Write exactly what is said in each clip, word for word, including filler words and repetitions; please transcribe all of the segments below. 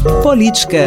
Política.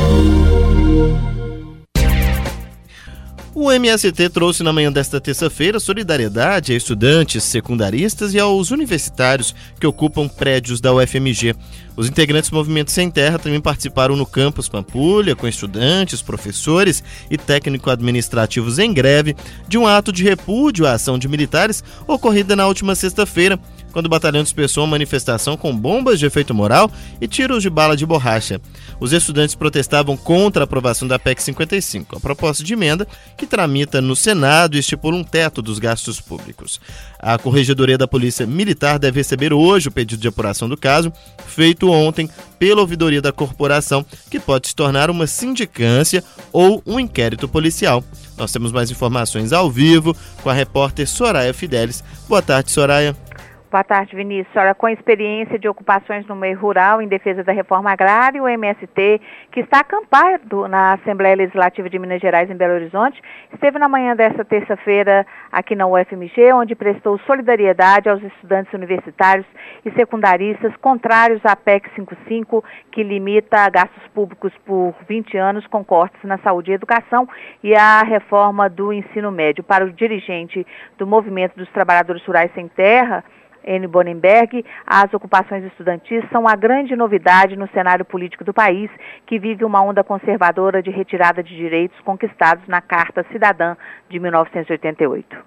O M S T trouxe na manhã desta terça-feira solidariedade a estudantes secundaristas e aos universitários que ocupam prédios da U F M G. Os integrantes do Movimento Sem Terra também participaram no campus Pampulha com estudantes, professores e técnico-administrativos em greve de um ato de repúdio à ação de militares ocorrida na última sexta-feira, quando o batalhão dispersou uma manifestação com bombas de efeito moral e tiros de bala de borracha. Os estudantes protestavam contra a aprovação da P E C cinquenta e cinco, a proposta de emenda que tramita no Senado e estipula um teto dos gastos públicos. A Corregedoria da Polícia Militar deve receber hoje o pedido de apuração do caso, feito ontem pela ouvidoria da corporação, que pode se tornar uma sindicância ou um inquérito policial. Nós temos mais informações ao vivo com a repórter Soraya Fidelis. Boa tarde, Soraya. Boa tarde, Vinícius. Olha, com experiência de ocupações no meio rural em defesa da reforma agrária, o M S T, que está acampado na Assembleia Legislativa de Minas Gerais, em Belo Horizonte, esteve na manhã desta terça-feira aqui na U F M G, onde prestou solidariedade aos estudantes universitários e secundaristas contrários à P E C cinquenta e cinco, que limita gastos públicos por vinte anos com cortes na saúde e educação, e a reforma do ensino médio. Para o dirigente do Movimento dos Trabalhadores Rurais Sem Terra, Enio Bonenberg, as ocupações estudantis são a grande novidade no cenário político do país, que vive uma onda conservadora de retirada de direitos conquistados na Carta Cidadã de mil novecentos e oitenta e oito.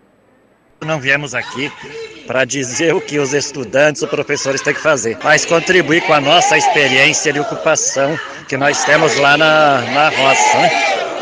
Não viemos aqui para dizer o que os estudantes ou professores têm que fazer, mas contribuir com a nossa experiência de ocupação que nós temos lá na, na roça, né?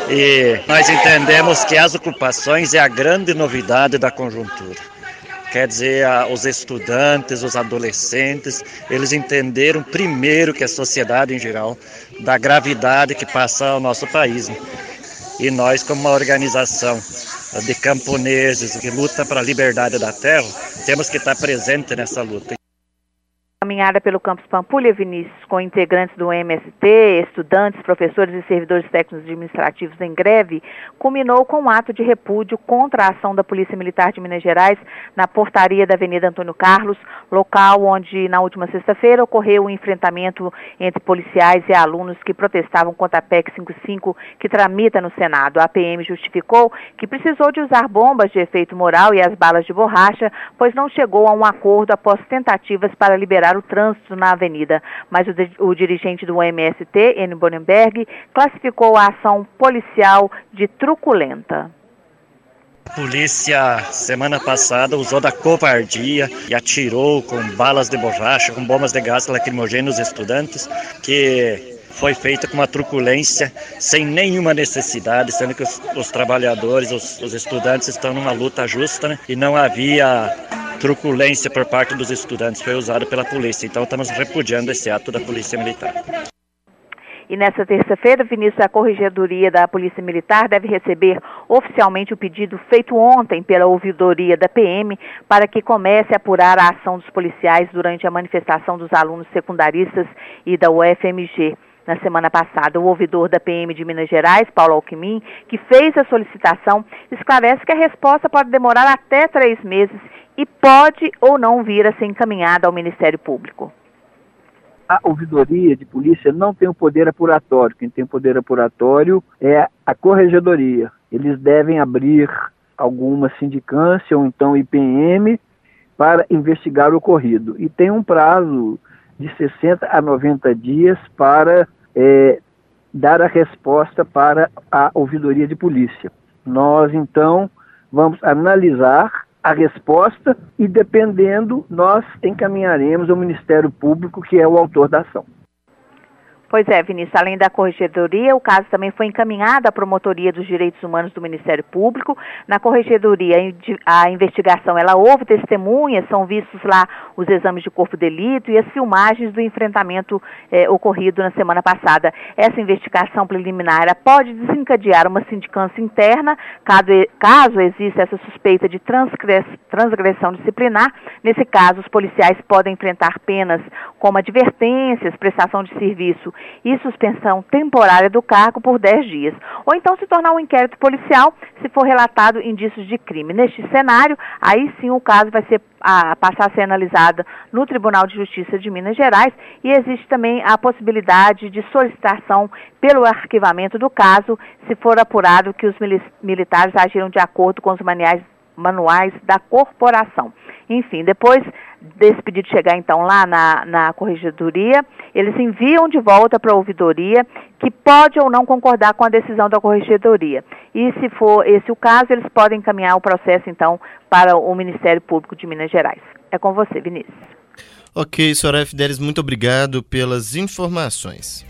E nós entendemos que as ocupações é a grande novidade da conjuntura. Quer dizer, os estudantes, os adolescentes, eles entenderam primeiro que a sociedade em geral, da gravidade que passa ao nosso país, né? E nós, como uma organização de camponeses que luta para a liberdade da terra, temos que estar presente nessa luta. Caminhada pelo campus Pampulha, Vinícius, com integrantes do M S T, estudantes, professores e servidores técnicos administrativos em greve, culminou com um ato de repúdio contra a ação da Polícia Militar de Minas Gerais na portaria da Avenida Antônio Carlos, local onde, na última sexta-feira, ocorreu um enfrentamento entre policiais e alunos que protestavam contra a P E C cinquenta e cinco, que tramita no Senado. A P M justificou que precisou de usar bombas de efeito moral e as balas de borracha, pois não chegou a um acordo após tentativas para liberar o trânsito na avenida, mas o, de, o dirigente do M S T, Enio Bonenberg, classificou a ação policial de truculenta. A polícia, semana passada, usou da covardia e atirou com balas de borracha, com bombas de gás lacrimogêneo nos estudantes, que foi feita com uma truculência sem nenhuma necessidade, sendo que os, os trabalhadores, os, os estudantes estão numa luta justa, né? E não havia truculência por parte dos estudantes, foi usado pela polícia. Então estamos repudiando esse ato da Polícia Militar. E nessa terça-feira, Vinícius, a Corregedoria da Polícia Militar deve receber oficialmente o pedido feito ontem pela ouvidoria da P M para que comece a apurar a ação dos policiais durante a manifestação dos alunos secundaristas e da U F M G. Na semana passada, o ouvidor da P M de Minas Gerais, Paulo Alckmin, que fez a solicitação, esclarece que a resposta pode demorar até três meses e pode ou não vir a ser encaminhada ao Ministério Público. A ouvidoria de polícia não tem o poder apuratório. Quem tem o poder apuratório é a Corregedoria. Eles devem abrir alguma sindicância ou então I P M para investigar o ocorrido. E tem um prazo de sessenta a noventa dias para é, dar a resposta para a ouvidoria de polícia. Nós, então, vamos analisar a resposta e, dependendo, nós encaminharemos ao Ministério Público, que é o autor da ação. Pois é, Vinícius, além da Corregedoria, o caso também foi encaminhado à Promotoria dos Direitos Humanos do Ministério Público. Na Corregedoria, a investigação, ela houve testemunhas, são vistos lá os exames de corpo de delito e as filmagens do enfrentamento eh, ocorrido na semana passada. Essa investigação preliminar ela pode desencadear uma sindicância interna, caso, caso exista essa suspeita de transgress, transgressão disciplinar. Nesse caso, os policiais podem enfrentar penas como advertências, prestação de serviço e suspensão temporária do cargo por dez dias. Ou então se tornar um inquérito policial se for relatado indícios de crime. Neste cenário, aí sim o caso vai ser a passar a ser analisada no Tribunal de Justiça de Minas Gerais e existe também a possibilidade de solicitação pelo arquivamento do caso se for apurado que os militares agiram de acordo com os manuais, manuais da corporação. Enfim, depois desse pedido chegar então lá na, na corregedoria, eles enviam de volta para a ouvidoria, que pode ou não concordar com a decisão da corregedoria. E se for esse o caso, eles podem encaminhar o processo então para o Ministério Público de Minas Gerais. É com você, Vinícius. Ok, senhora Fidelis, muito obrigado pelas informações.